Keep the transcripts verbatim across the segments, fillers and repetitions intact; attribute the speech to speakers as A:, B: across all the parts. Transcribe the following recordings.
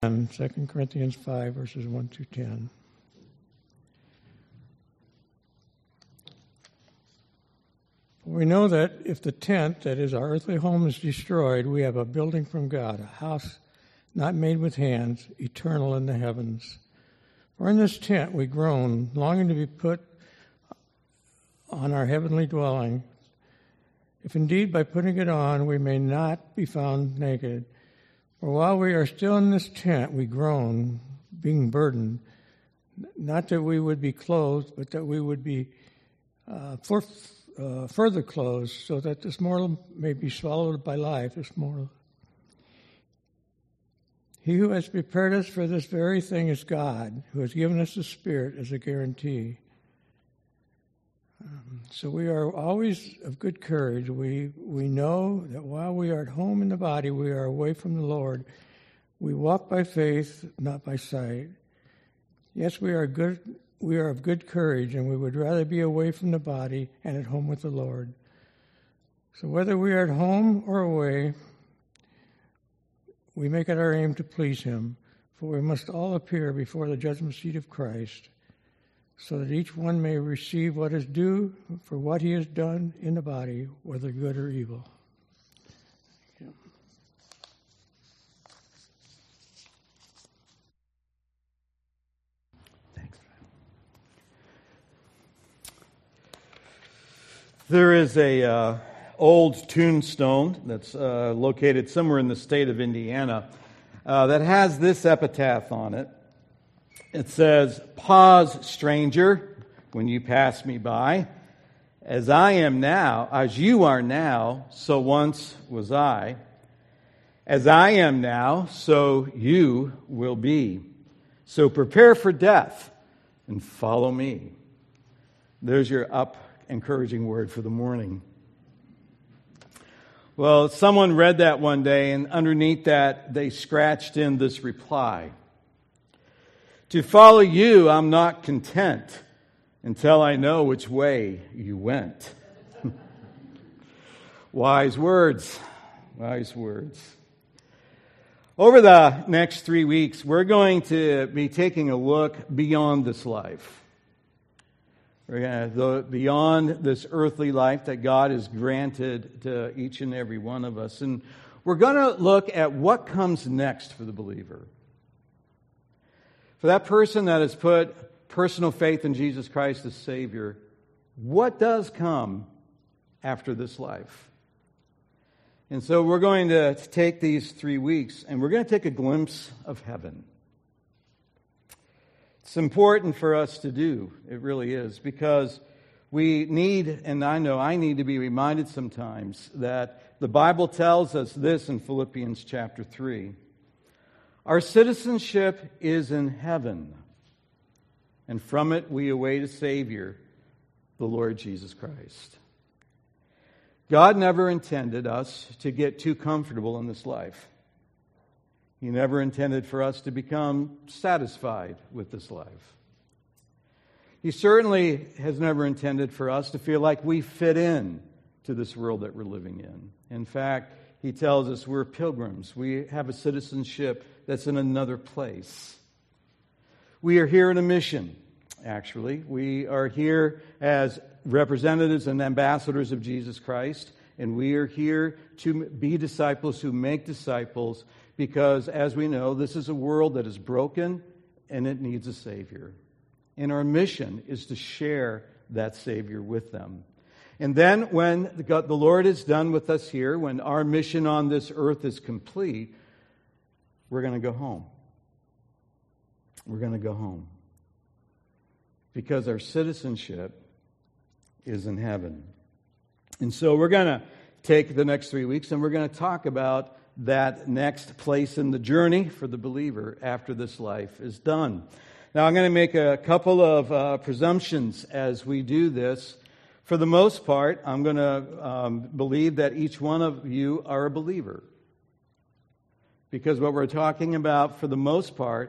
A: And Second Corinthians five, verses one through ten. We know that if the tent, that is our earthly home, is destroyed, we have a building from God, a house not made with hands, eternal in the heavens. For in this tent we groan, longing to be put on our heavenly dwelling, if indeed by putting it on we may not be found naked. For while we are still in this tent, we groan, being burdened, not that we would be clothed, but that we would be uh, for, uh, further clothed, so that this mortal may be swallowed by life, this mortal. He who has prepared us for this very thing is God, who has given us the Spirit as a guarantee. Um, so we are always of good courage. We we know that while we are at home in the body, we are away from the Lord. We walk by faith, not by sight. Yes, we are good. We are of good courage, and we would rather be away from the body and at home with the Lord. So whether we are at home or away, we make it our aim to please Him, for we must all appear before the judgment seat of Christ, so that each one may receive what is due for what he has done in the body, whether good or evil. Yeah.
B: Thanks. There is a uh, old tombstone that's uh, located somewhere in the state of Indiana uh, that has this epitaph on it. It says, "Pause, stranger, when you pass me by. As I am now, as you are now, so once was I. As I am now, so you will be. So prepare for death and follow me." There's your up encouraging word for the morning. Well, someone read that one day, and underneath that, they scratched in this reply. "To follow you, I'm not content until I know which way you went." Wise words. Wise words. Over the next three weeks, we're going to be taking a look beyond this life. We're going to go beyond this earthly life that God has granted to each and every one of us. And we're going to look at what comes next for the believer. For that person that has put personal faith in Jesus Christ as Savior, what does come after this life? And so we're going to take these three weeks and we're going to take a glimpse of heaven. It's important for us to do, it really is, because we need, and I know I need to be reminded sometimes, that the Bible tells us this in Philippians chapter three. Our citizenship is in heaven, and from it we await a Savior, the Lord Jesus Christ. God never intended us to get too comfortable in this life. He never intended for us to become satisfied with this life. He certainly has never intended for us to feel like we fit in to this world that we're living in. In fact, He tells us we're pilgrims. We have a citizenship that's in another place. We are here on a mission, actually. We are here as representatives and ambassadors of Jesus Christ, and we are here to be disciples who make disciples because, as we know, this is a world that is broken and it needs a Savior. And our mission is to share that Savior with them. And then when the, God, the Lord is done with us here, when our mission on this earth is complete, we're going to go home. We're going to go home. Because our citizenship is in heaven. And so we're going to take the next three weeks and we're going to talk about that next place in the journey for the believer after this life is done. Now I'm going to make a couple of uh, presumptions as we do this. For the most part, I'm going to um, believe that each one of you are a believer. Because what we're talking about, for the most part,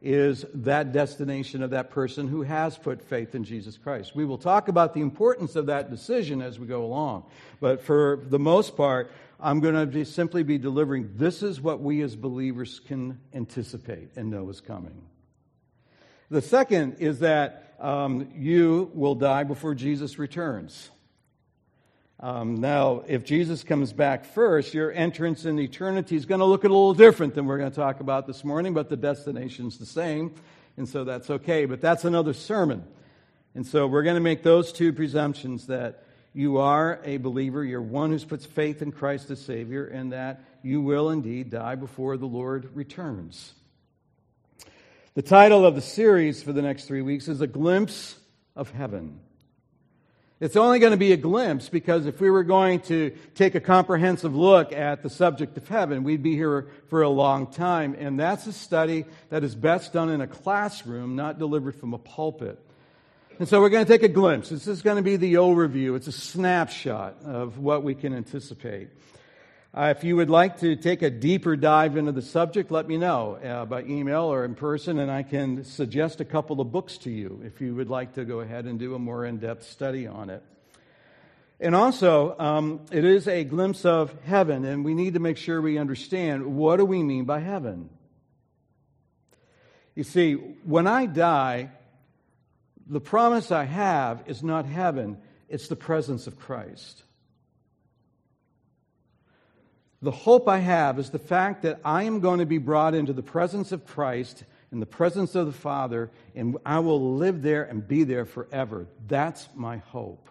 B: is that destination of that person who has put faith in Jesus Christ. We will talk about the importance of that decision as we go along. But for the most part, I'm going to be, simply be delivering, this is what we as believers can anticipate and know is coming. The second is that um, you will die before Jesus returns. Um, now, if Jesus comes back first, your entrance in eternity is going to look a little different than we're going to talk about this morning, but the destination's the same, and so that's okay. But that's another sermon. And so we're going to make those two presumptions, that you are a believer, you're one who puts faith in Christ as Savior, and that you will indeed die before the Lord returns. The title of the series for the next three weeks is A Glimpse of Heaven. It's only going to be a glimpse because if we were going to take a comprehensive look at the subject of heaven, we'd be here for a long time. And that's a study that is best done in a classroom, not delivered from a pulpit. And so we're going to take a glimpse. This is going to be the overview. It's a snapshot of what we can anticipate. Uh, if you would like to take a deeper dive into the subject, let me know uh, by email or in person, and I can suggest a couple of books to you if you would like to go ahead and do a more in-depth study on it. And also, um, it is a glimpse of heaven, and we need to make sure we understand, what do we mean by heaven? You see, when I die, the promise I have is not heaven, it's the presence of Christ. The hope I have is the fact that I am going to be brought into the presence of Christ, in the presence of the Father, and I will live there and be there forever. That's my hope.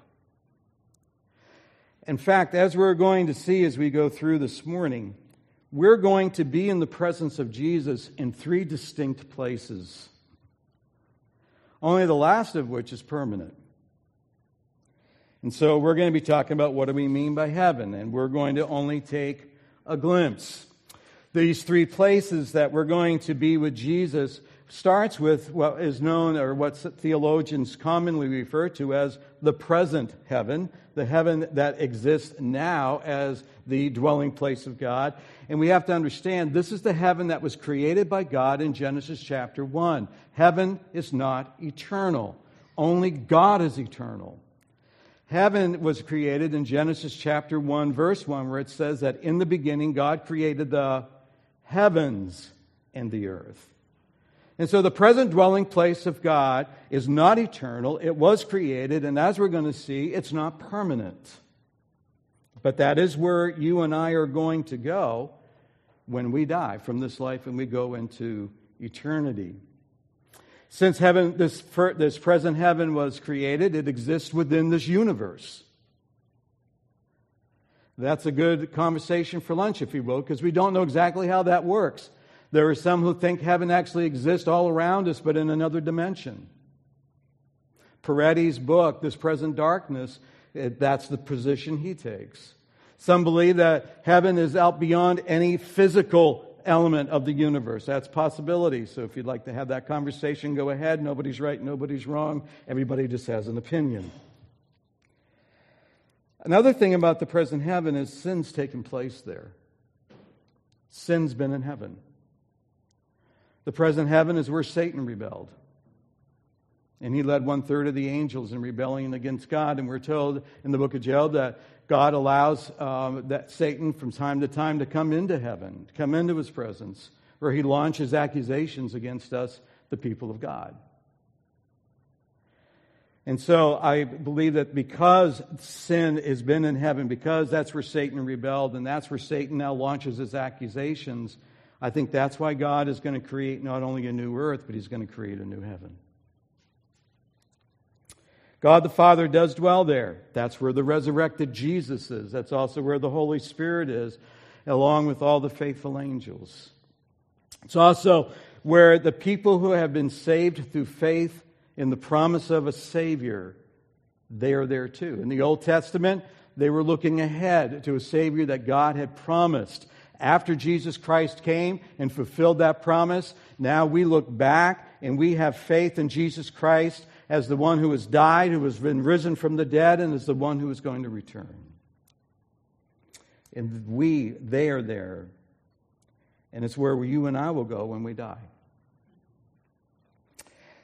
B: In fact, as we're going to see as we go through this morning, we're going to be in the presence of Jesus in three distinct places, only the last of which is permanent. And so we're going to be talking about what do we mean by heaven, and we're going to only take a glimpse. These three places that we're going to be with Jesus starts with what is known, or what theologians commonly refer to as the present heaven, the heaven that exists now as the dwelling place of God. And we have to understand, this is the heaven that was created by God in Genesis chapter one. Heaven is not eternal. Only God is eternal. Heaven was created in Genesis chapter one, verse one, where it says that in the beginning God created the heavens and the earth. And so the present dwelling place of God is not eternal. It was created, and as we're going to see, it's not permanent. But that is where you and I are going to go when we die from this life and we go into eternity. Since heaven, this, this present heaven was created, it exists within this universe. That's a good conversation for lunch, if you will, because we don't know exactly how that works. There are some who think heaven actually exists all around us, but in another dimension. Peretti's book, This Present Darkness, it, that's the position he takes. Some believe that heaven is out beyond any physical element of the universe. That's possibility. So if you'd like to have that conversation, go ahead. Nobody's right, nobody's wrong. Everybody just has an opinion. Another thing about the present heaven is sin's taken place there. Sin's been in heaven. The present heaven is where Satan rebelled. And he led one third of the angels in rebellion against God. And we're told in the book of Job that God allows um, that Satan from time to time to come into heaven, to come into his presence, where he launches accusations against us, the people of God. And so I believe that because sin has been in heaven, because that's where Satan rebelled, and that's where Satan now launches his accusations, I think that's why God is going to create not only a new earth, but he's going to create a new heaven. God the Father does dwell there. That's where the resurrected Jesus is. That's also where the Holy Spirit is, along with all the faithful angels. It's also where the people who have been saved through faith in the promise of a Savior, they are there too. In the Old Testament, they were looking ahead to a Savior that God had promised. After Jesus Christ came and fulfilled that promise, now we look back and we have faith in Jesus Christ as the one who has died, who has been risen from the dead, and as the one who is going to return. And we, they are there. And it's where you and I will go when we die.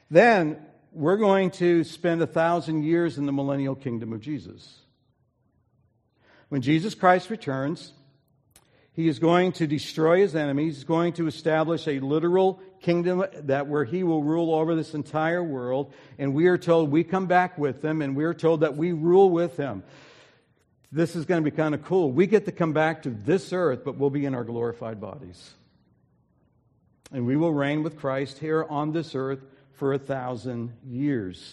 B: Then we're going to spend a thousand years in the millennial kingdom of Jesus. When Jesus Christ returns, he is going to destroy his enemies. He's going to establish a literal kingdom that where he will rule over this entire world. And we are told we come back with him, and we are told that we rule with him. This is going to be kind of cool. We get to come back to this earth, but we'll be in our glorified bodies. And we will reign with Christ here on this earth for a thousand years.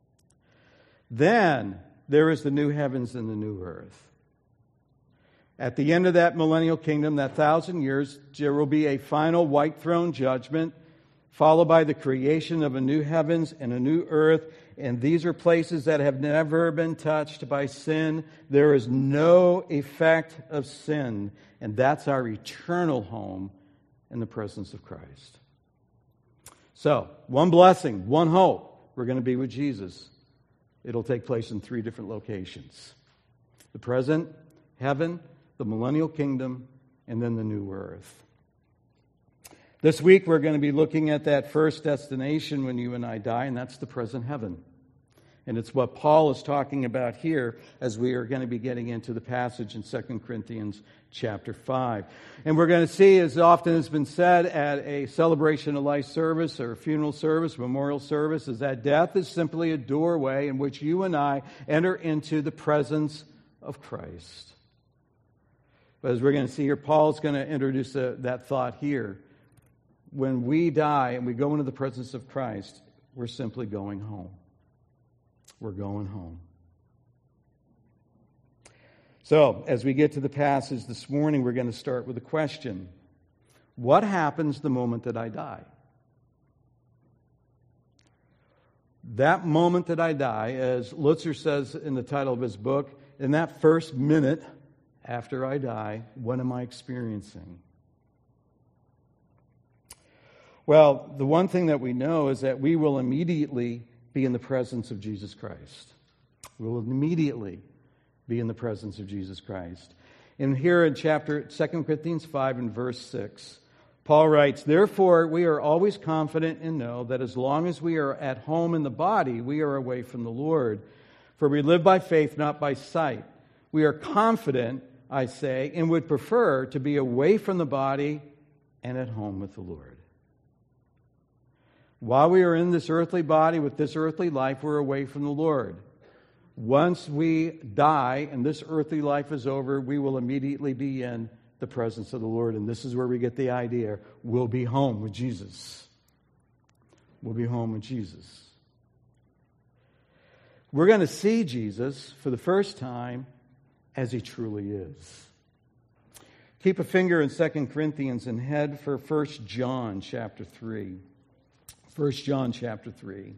B: Then there is the new heavens and the new earth. At the end of that millennial kingdom, that thousand years, there will be a final white throne judgment, followed by the creation of a new heavens and a new earth. And these are places that have never been touched by sin. There is no effect of sin. And that's our eternal home in the presence of Christ. So, one blessing, one hope. We're going to be with Jesus. It'll take place in three different locations. The present, heaven, the millennial kingdom, and then the new earth. This week we're going to be looking at that first destination when you and I die, and that's the present heaven. And it's what Paul is talking about here as we are going to be getting into the passage in Second Corinthians chapter five. And we're going to see, as often has been said at a celebration of life service or a funeral service, memorial service, is that death is simply a doorway in which you and I enter into the presence of Christ. But as we're going to see here, Paul's going to introduce a, that thought here. When we die and we go into the presence of Christ, we're simply going home. We're going home. So, as we get to the passage this morning, we're going to start with a question. What happens the moment that I die? That moment that I die, as Lutzer says in the title of his book, in that first minute after I die, what am I experiencing? Well, the one thing that we know is that we will immediately be in the presence of Jesus Christ. We will immediately be in the presence of Jesus Christ. And here in chapter Second Corinthians five and verse six, Paul writes, "Therefore we are always confident and know that as long as we are at home in the body, we are away from the Lord. For we live by faith, not by sight. We are confident, I say, and would prefer to be away from the body and at home with the Lord." While we are in this earthly body with this earthly life, we're away from the Lord. Once we die and this earthly life is over, we will immediately be in the presence of the Lord. And this is where we get the idea. We'll be home with Jesus. We'll be home with Jesus. We're going to see Jesus for the first time as he truly is. Keep a finger in Second Corinthians and head for First John chapter three. First John chapter three.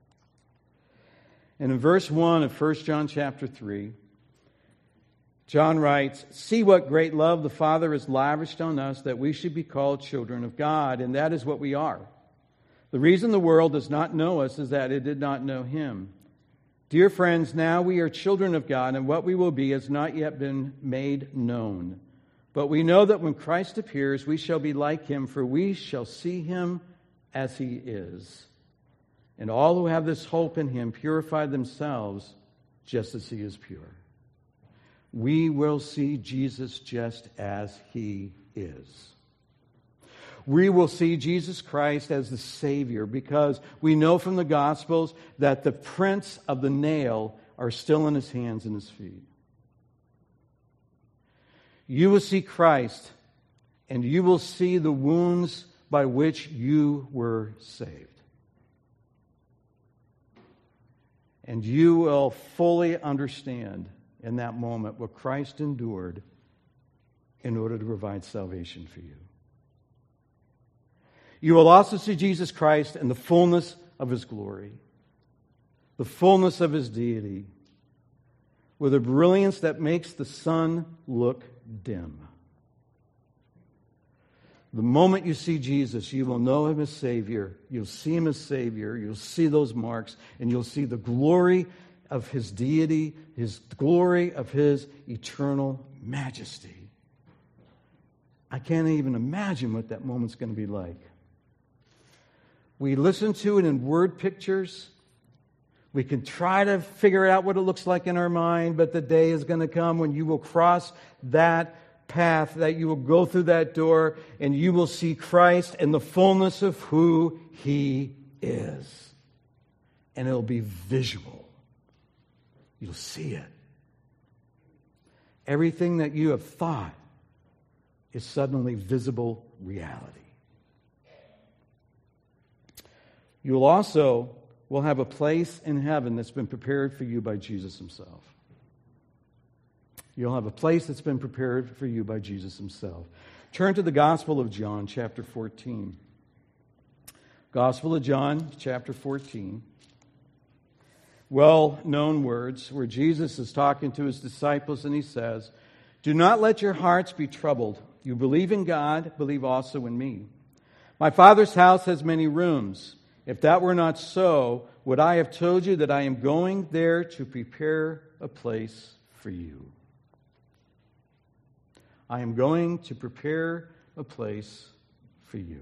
B: And in verse one of First John chapter three, John writes, "See what great love the Father has lavished on us, that we should be called children of God, and that is what we are. The reason the world does not know us is that it did not know him. Dear friends, now we are children of God, and what we will be has not yet been made known. But we know that when Christ appears, we shall be like him, for we shall see him as he is. And all who have this hope in him purify themselves just as he is pure." We will see Jesus just as he is. We will see Jesus Christ as the Savior because we know from the Gospels that the prints of the nail are still in his hands and his feet. You will see Christ, and you will see the wounds by which you were saved. And you will fully understand in that moment what Christ endured in order to provide salvation for you. You will also see Jesus Christ in the fullness of his glory, the fullness of his deity, with a brilliance that makes the sun look dim. The moment you see Jesus, you will know him as Savior. You'll see him as Savior. You'll see those marks, and you'll see the glory of his deity, his glory of his eternal majesty. I can't even imagine what that moment's going to be like. We listen to it in word pictures. We can try to figure out what it looks like in our mind, but the day is going to come when you will cross that path, that you will go through that door, and you will see Christ in the fullness of who He is. And it'll be visual. You'll see it. Everything that you have thought is suddenly visible reality. You will also will have a place in heaven that's been prepared for you by Jesus Himself. You'll have a place that's been prepared for you by Jesus Himself. Turn to the Gospel of John, chapter fourteen. Gospel of John, chapter fourteen. Well-known words where Jesus is talking to His disciples and He says, "Do not let your hearts be troubled. You believe in God, believe also in me. My Father's house has many rooms. If that were not so, would I have told you that I am going there to prepare a place for you? I am going to prepare a place for you."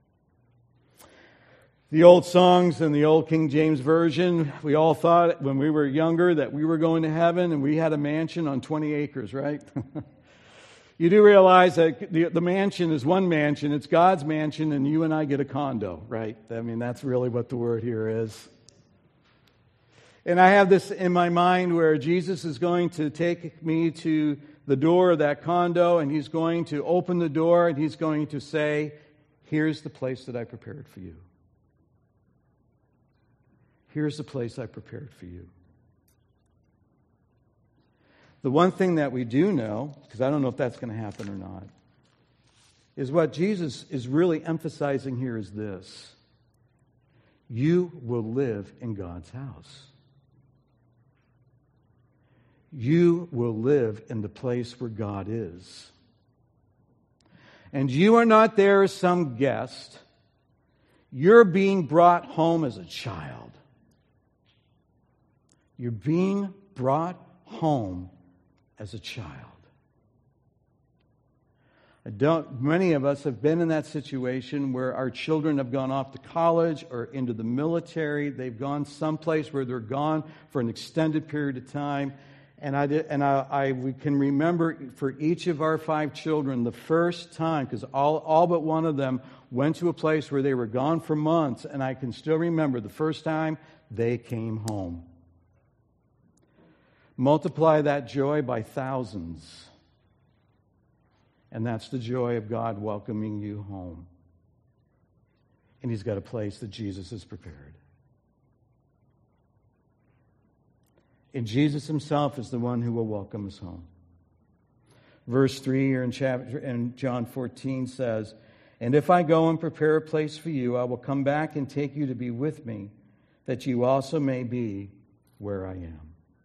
B: The old songs in the old King James Version, we all thought when we were younger that we were going to heaven and we had a mansion on twenty acres, right? You do realize that the, the mansion is one mansion, it's God's mansion, and you and I get a condo, right? I mean, that's really what the word here is. And I have this in my mind where Jesus is going to take me to the door of that condo, and He's going to open the door, and He's going to say, "Here's the place that I prepared for you. Here's the place I prepared for you." The one thing that we do know, because I don't know if that's going to happen or not, is what Jesus is really emphasizing here is this: you will live in God's house. You will live in the place where God is. And you are not there as some guest. You're being brought home as a child. You're being brought home as a child. I don't, many of us have been in that situation where our children have gone off to college or into the military. They've gone someplace where they're gone for an extended period of time. And I did, and I, I we can remember for each of our five children the first time, because all, all but one of them went to a place where they were gone for months, and I can still remember the first time they came home. Multiply that joy by thousands. And that's the joy of God welcoming you home. And He's got a place that Jesus has prepared. And Jesus Himself is the one who will welcome us home. Verse three here in chapter in John fourteen says, "And if I go and prepare a place for you, I will come back and take you to be with me, that you also may be where I am."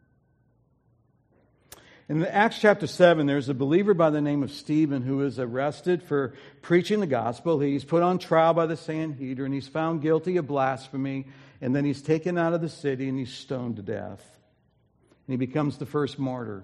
B: In Acts chapter seven, there's a believer by the name of Stephen who is arrested for preaching the gospel. He's put on trial by the Sanhedrin. He's found guilty of blasphemy. And then he's taken out of the city and he's stoned to death. And he becomes the first martyr.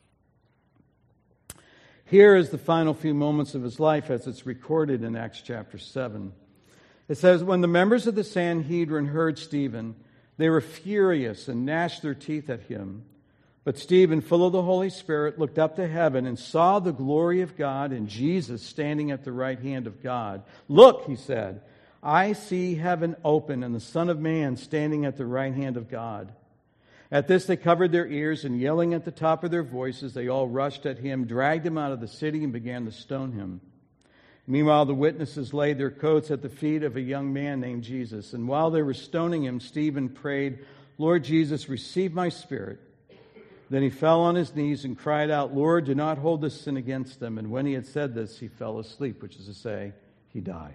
B: Here is the final few moments of his life as it's recorded in Acts chapter seven. It says, "When the members of the Sanhedrin heard Stephen, they were furious and gnashed their teeth at him. But Stephen, full of the Holy Spirit, looked up to heaven and saw the glory of God and Jesus standing at the right hand of God. 'Look,' he said, 'I see heaven open and the Son of Man standing at the right hand of God.' At this they covered their ears, and yelling at the top of their voices, they all rushed at him, dragged him out of the city, and began to stone him. Meanwhile, the witnesses laid their coats at the feet of a young man named Jesus. And while they were stoning him, Stephen prayed, 'Lord Jesus, receive my spirit.' Then he fell on his knees and cried out, 'Lord, do not hold this sin against them.' And when he had said this, he fell asleep," which is to say, he died.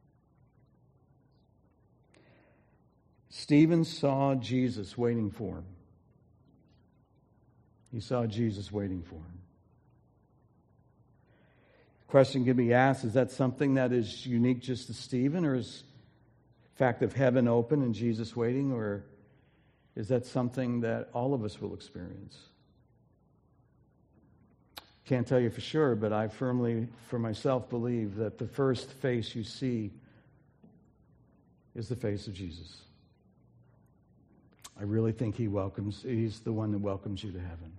B: Stephen saw Jesus waiting for him. He saw Jesus waiting for him. The question can be asked, is that something that is unique just to Stephen, or is the fact of heaven open and Jesus waiting, or is that something that all of us will experience? Can't tell you for sure, but I firmly, for myself, believe that the first face you see is the face of Jesus. I really think he welcomes, he's the one that welcomes you to heaven.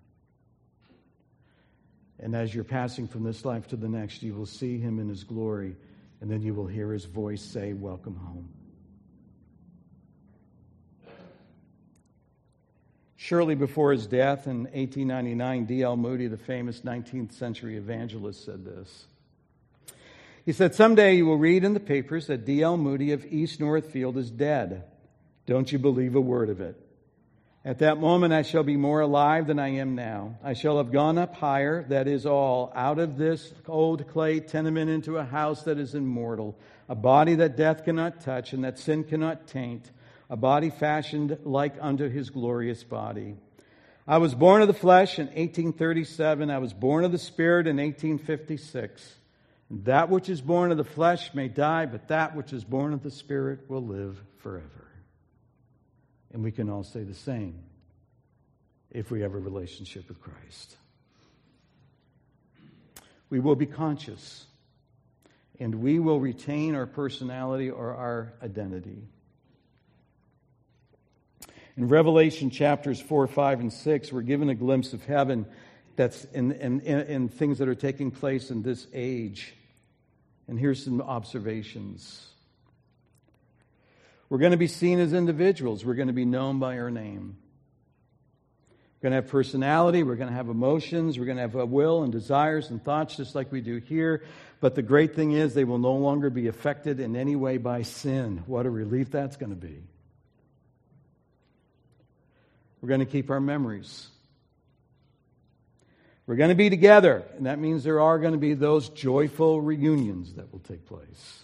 B: And as you're passing from this life to the next, you will see him in his glory, and then you will hear his voice say, "Welcome home." Shortly before his death in eighteen ninety-nine, D L Moody, the famous nineteenth century evangelist, said this. He said, "Someday you will read in the papers that D L Moody of East Northfield is dead. Don't you believe a word of it. At that moment I shall be more alive than I am now. I shall have gone up higher, that is all, out of this old clay tenement into a house that is immortal, a body that death cannot touch and that sin cannot taint, a body fashioned like unto his glorious body. I was born of the flesh in eighteen thirty-seven. I was born of the Spirit in eighteen fifty-six. And that which is born of the flesh may die, but that which is born of the Spirit will live forever." And we can all say the same if we have a relationship with Christ. We will be conscious, and we will retain our personality or our identity. In Revelation chapters four, five, and six, we're given a glimpse of heaven that's in, in, in, in things that are taking place in this age. And here's some observations. We're going to be seen as individuals. We're going to be known by our name. We're going to have personality. We're going to have emotions. We're going to have a will and desires and thoughts just like we do here. But the great thing is they will no longer be affected in any way by sin. What a relief that's going to be. We're going to keep our memories. We're going to be together, and that means there are going to be those joyful reunions that will take place.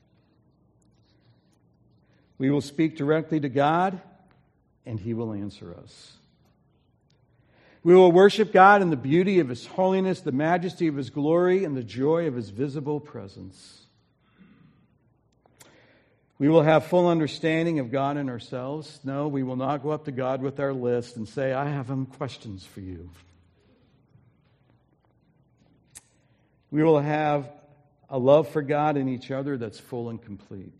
B: We will speak directly to God, and he will answer us. We will worship God in the beauty of his holiness, the majesty of his glory, and the joy of his visible presence. We will have full understanding of God and ourselves. No, we will not go up to God with our list and say, "I have some questions for you." We will have a love for God and each other that's full and complete.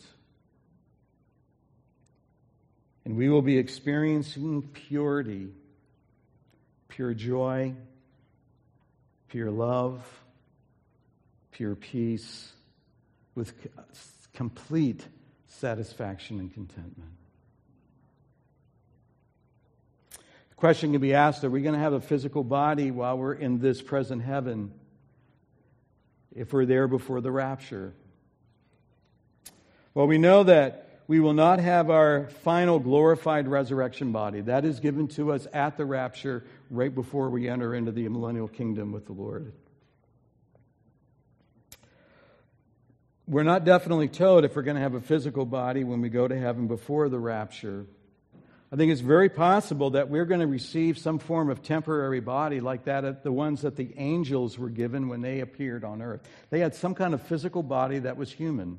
B: And we will be experiencing purity, pure joy, pure love, pure peace, with complete satisfaction and contentment. The question can be asked, are we going to have a physical body while we're in this present heaven if we're there before the rapture? Well, we know that we will not have our final glorified resurrection body. That is given to us at the rapture right before we enter into the millennial kingdom with the Lord. We're not definitely told if we're going to have a physical body when we go to heaven before the rapture. I think it's very possible that we're going to receive some form of temporary body like that, the ones that the angels were given when they appeared on earth. They had some kind of physical body that was human,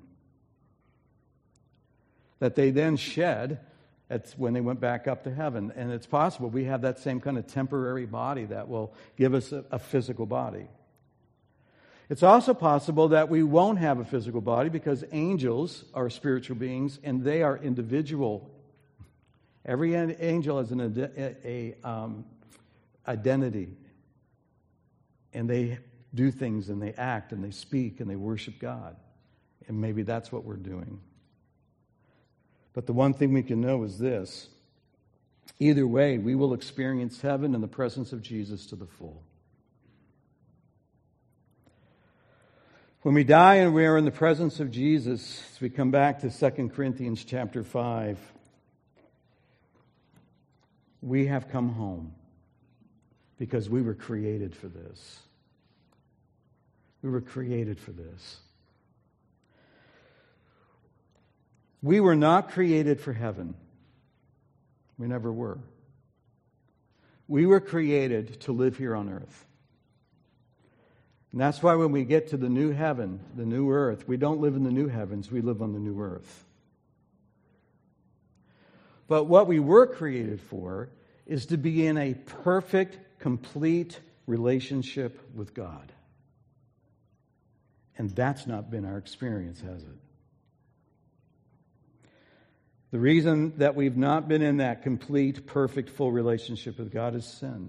B: that they then shed at when they went back up to heaven. And it's possible we have that same kind of temporary body that will give us a, a physical body. It's also possible that we won't have a physical body because angels are spiritual beings and they are individual. Every angel has an a, a, um, identity. And they do things and they act and they speak and they worship God. And maybe that's what we're doing. But the one thing we can know is this. Either way, we will experience heaven in the presence of Jesus to the full. When we die and we are in the presence of Jesus, as we come back to Second Corinthians chapter five, we have come home because we were created for this. We were created for this. We were not created for heaven. We never were. We were created to live here on earth. And that's why when we get to the new heaven, the new earth, we don't live in the new heavens, we live on the new earth. But what we were created for is to be in a perfect, complete relationship with God. And that's not been our experience, has it? The reason that we've not been in that complete, perfect, full relationship with God is sin.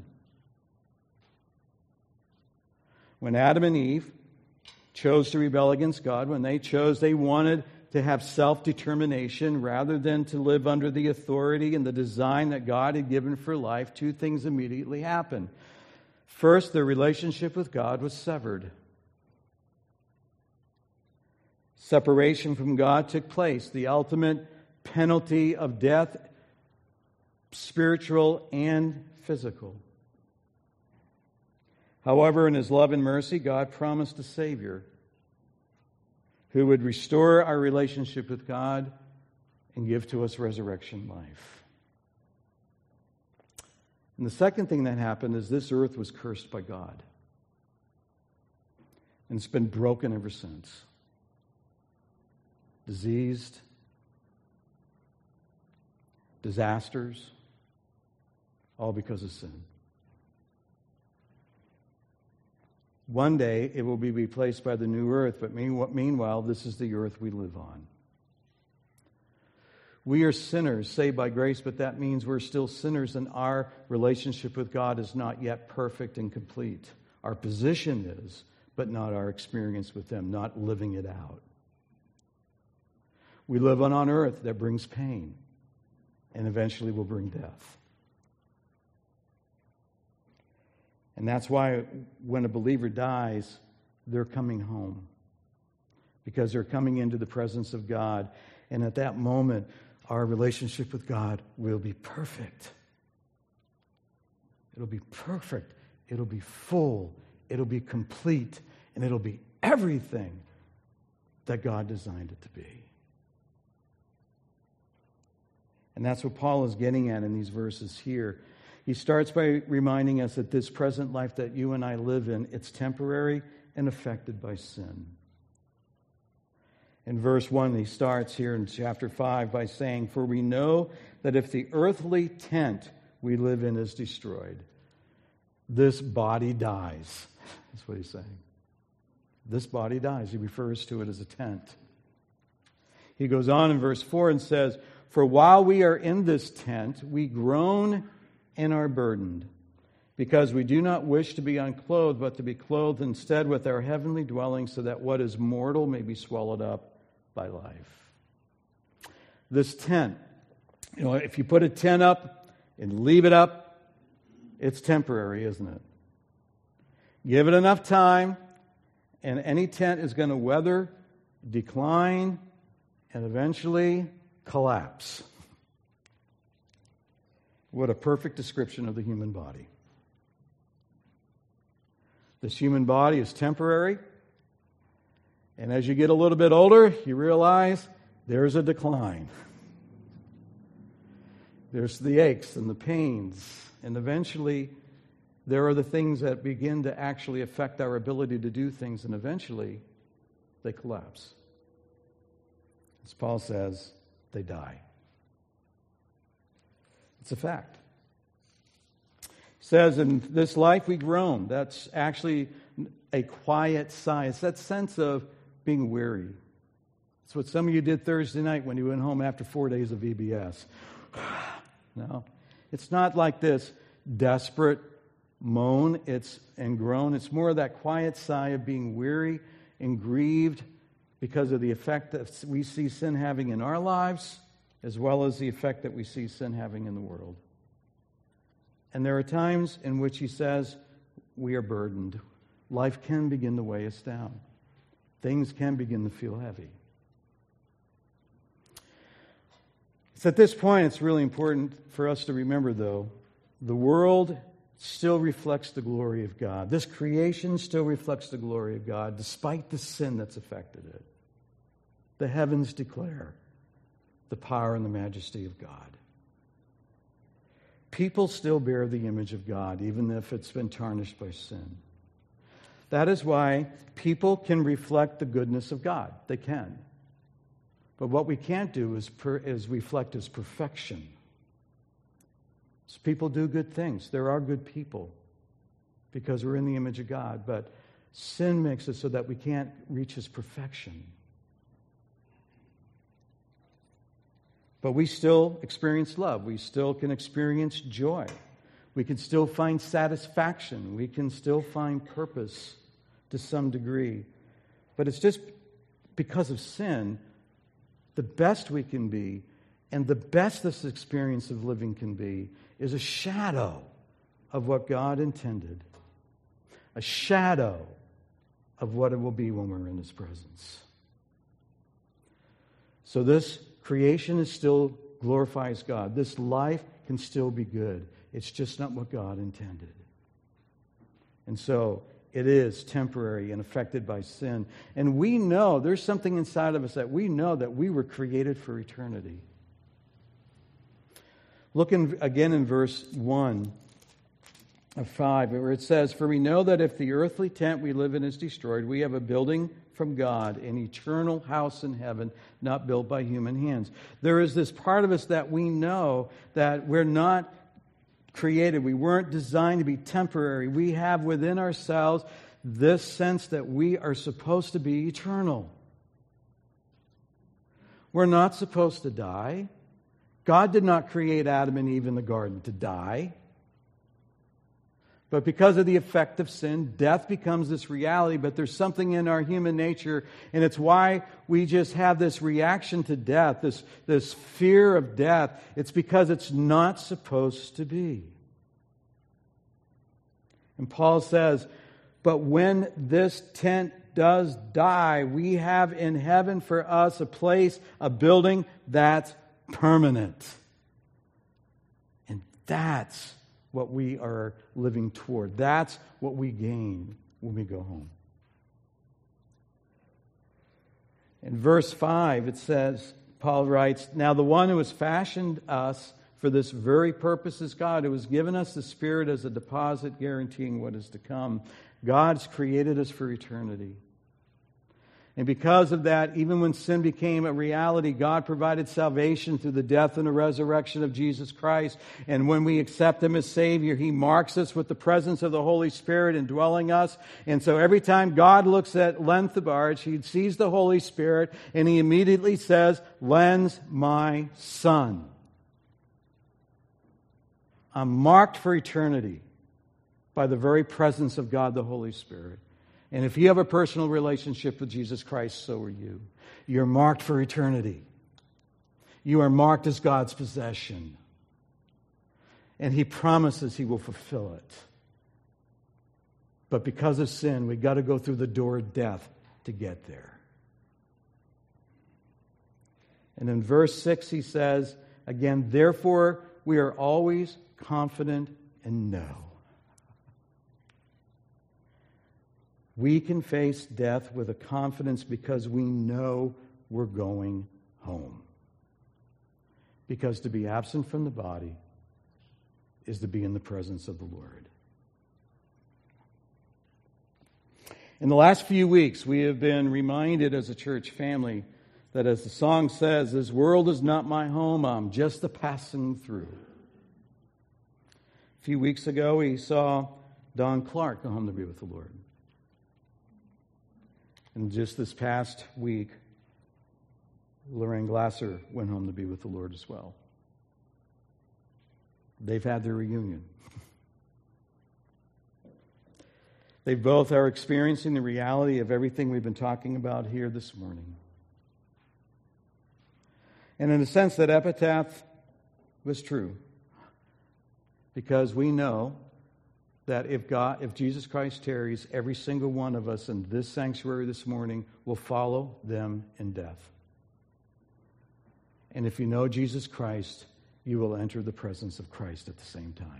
B: When Adam and Eve chose to rebel against God, when they chose, they wanted to have self-determination rather than to live under the authority and the design that God had given for life, two things immediately happened. First, their relationship with God was severed. Separation from God took place, the ultimate penalty of death, spiritual and physical. However, in His love and mercy, God promised a Savior who would restore our relationship with God and give to us resurrection life. And the second thing that happened is this earth was cursed by God. And it's been broken ever since. Diseased, disasters, all because of sin. One day it will be replaced by the new earth, but meanwhile, this is the earth we live on. We are sinners saved by grace, but that means we're still sinners and our relationship with God is not yet perfect and complete. Our position is, but not our experience with Him, not living it out. We live on an earth that brings pain and eventually will bring death. And that's why when a believer dies, they're coming home. Because they're coming into the presence of God. And at that moment, our relationship with God will be perfect. It'll be perfect. It'll be full. It'll be complete. And it'll be everything that God designed it to be. And that's what Paul is getting at in these verses here. He starts by reminding us that this present life that you and I live in, it's temporary and affected by sin. In verse one, he starts here in chapter five by saying, "For we know that if the earthly tent we live in is destroyed, this body dies." That's what he's saying. This body dies. He refers to it as a tent. He goes on in verse four and says, "For while we are in this tent, we groan and are burdened, because we do not wish to be unclothed, but to be clothed instead with our heavenly dwelling, so that what is mortal may be swallowed up by life." This tent, you know, if you put a tent up and leave it up, it's temporary, isn't it? Give it enough time, and any tent is going to weather, decline, and eventually collapse. What a perfect description of the human body. This human body is temporary, and as you get a little bit older, you realize there's a decline. There's the aches and the pains, and eventually there are the things that begin to actually affect our ability to do things, and eventually they collapse. As Paul says, they die. It's a fact. He says, in this life we groan. That's actually a quiet sigh. It's that sense of being weary. It's what some of you did Thursday night when you went home after four days of V B S. No, it's not like this desperate moan it's and groan. It's more of that quiet sigh of being weary and grieved because of the effect that we see sin having in our lives, as well as the effect that we see sin having in the world. And there are times in which he says, we are burdened. Life can begin to weigh us down. Things can begin to feel heavy. It's at this point, it's really important for us to remember, though, the world still reflects the glory of God. This creation still reflects the glory of God, despite the sin that's affected it. The heavens declare the power and the majesty of God. People still bear the image of God, even if it's been tarnished by sin. That is why people can reflect the goodness of God. They can. But what we can't do is, per, is reflect His perfection. So people do good things. There are good people because we're in the image of God. But sin makes it so that we can't reach His perfection. But we still experience love. We still can experience joy. We can still find satisfaction. We can still find purpose to some degree. But it's just because of sin, the best we can be and the best this experience of living can be is a shadow of what God intended. A shadow of what it will be when we're in His presence. So this creation is still glorifies God. This life can still be good. It's just not what God intended. And so it is temporary and affected by sin. And we know, there's something inside of us that we know that we were created for eternity. Look in, again in verse one of five, where it says, "For we know that if the earthly tent we live in is destroyed, we have a building from God, an eternal house in heaven, not built by human hands." There is this part of us that we know that we're not created. We weren't designed to be temporary. We have within ourselves this sense that we are supposed to be eternal. We're not supposed to die. God did not create Adam and Eve in the garden to die. But because of the effect of sin, death becomes this reality. But there's something in our human nature, and it's why we just have this reaction to death, this, this fear of death. It's because it's not supposed to be. And Paul says, "But when this tent does die, we have in heaven for us a place, a building that's permanent." And that's what we are living toward. That's what we gain when we go home. In verse five, it says, Paul writes, "Now the one who has fashioned us for this very purpose is God, who has given us the Spirit as a deposit guaranteeing what is to come." God's created us for eternity. And because of that, even when sin became a reality, God provided salvation through the death and the resurrection of Jesus Christ. And when we accept Him as Savior, He marks us with the presence of the Holy Spirit indwelling us. And so every time God looks at Len Thabarge, He sees the Holy Spirit, and He immediately says, "Len's my son." I'm marked for eternity by the very presence of God the Holy Spirit. And if you have a personal relationship with Jesus Christ, so are you. You're marked for eternity. You are marked as God's possession. And He promises He will fulfill it. But because of sin, we've got to go through the door of death to get there. And in verse six he says, again, "Therefore we are always confident and know." We can face death with a confidence because we know we're going home. Because to be absent from the body is to be in the presence of the Lord. In the last few weeks, we have been reminded as a church family that, as the song says, "This world is not my home, I'm just a passing through." A few weeks ago, we saw Don Clark go home to be with the Lord. And just this past week, Lorraine Glasser went home to be with the Lord as well. They've had their reunion. They both are experiencing the reality of everything we've been talking about here this morning. And in a sense, that epitaph was true. Because we know that if God, if Jesus Christ tarries, every single one of us in this sanctuary this morning will follow them in death. And if you know Jesus Christ, you will enter the presence of Christ at the same time.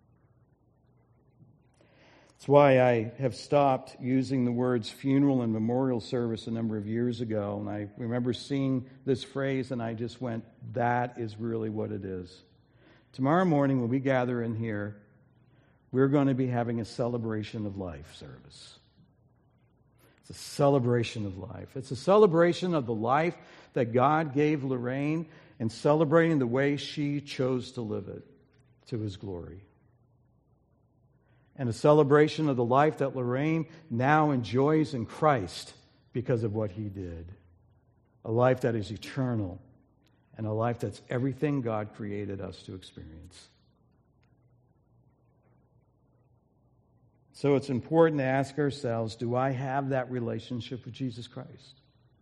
B: That's why I have stopped using the words funeral and memorial service a number of years ago. And I remember seeing this phrase and I just went, that is really what it is. Tomorrow morning when we gather in here, we're going to be having a celebration of life service. It's a celebration of life. It's a celebration of the life that God gave Lorraine and celebrating the way she chose to live it to His glory. And a celebration of the life that Lorraine now enjoys in Christ because of what He did. A life that is eternal and a life that's everything God created us to experience. So it's important to ask ourselves, do I have that relationship with Jesus Christ?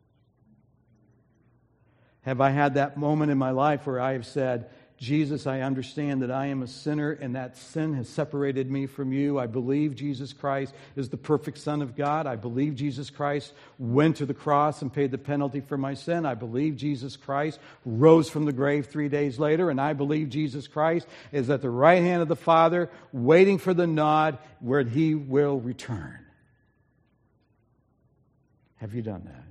B: Have I had that moment in my life where I have said, Jesus, I understand that I am a sinner and that sin has separated me from you. I believe Jesus Christ is the perfect Son of God. I believe Jesus Christ went to the cross and paid the penalty for my sin. I believe Jesus Christ rose from the grave three days later. And I believe Jesus Christ is at the right hand of the Father, waiting for the nod where He will return. Have you done that?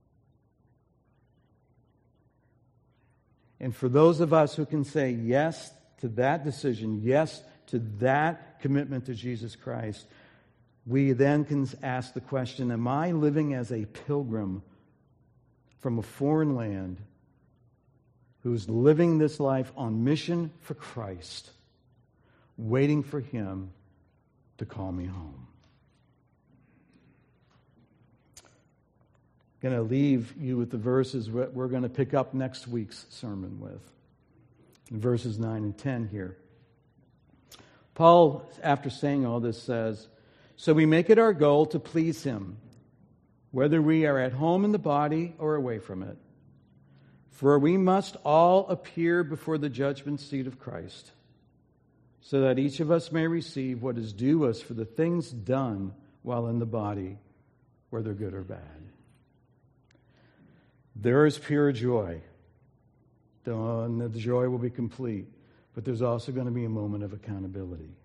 B: And for those of us who can say yes to that decision, yes to that commitment to Jesus Christ, we then can ask the question, am I living as a pilgrim from a foreign land who's living this life on mission for Christ, waiting for Him to call me home? Going to leave you with the verses we're going to pick up next week's sermon with. In verses nine and ten here. Paul, after saying all this, says, so we make it our goal to please Him, whether we are at home in the body or away from it. For we must all appear before the judgment seat of Christ, so that each of us may receive what is due us for the things done while in the body, whether good or bad. There is pure joy, and the joy will be complete, but there's also going to be a moment of accountability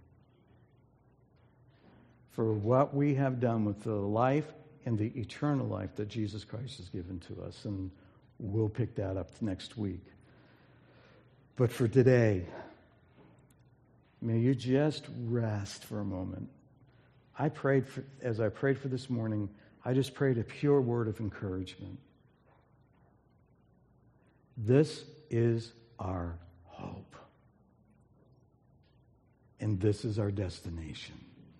B: for what we have done with the life and the eternal life that Jesus Christ has given to us, and we'll pick that up next week. But for today, may you just rest for a moment. I prayed for, as I prayed for this morning, I just prayed a pure word of encouragement. This is our hope. And this is our destination.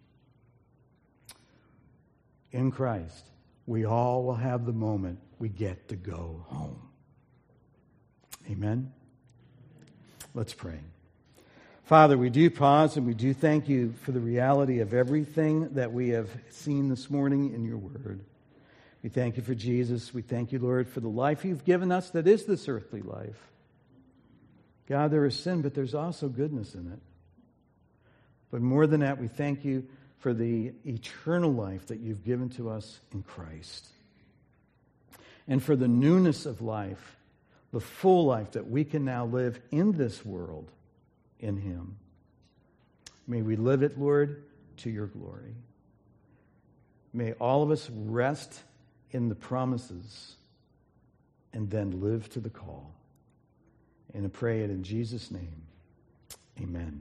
B: In Christ, we all will have the moment we get to go home. Amen? Let's pray. Father, we do pause and we do thank You for the reality of everything that we have seen this morning in Your Word. We thank You for Jesus. We thank You, Lord, for the life You've given us that is this earthly life. God, there is sin, but there's also goodness in it. But more than that, we thank You for the eternal life that You've given to us in Christ. And for the newness of life, the full life that we can now live in this world in Him. May we live it, Lord, to Your glory. May all of us rest in the promises and then live to the call. And I pray it in Jesus' name. Amen.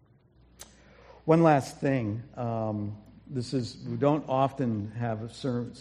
B: One last thing. Um, this is, we don't often have a sermon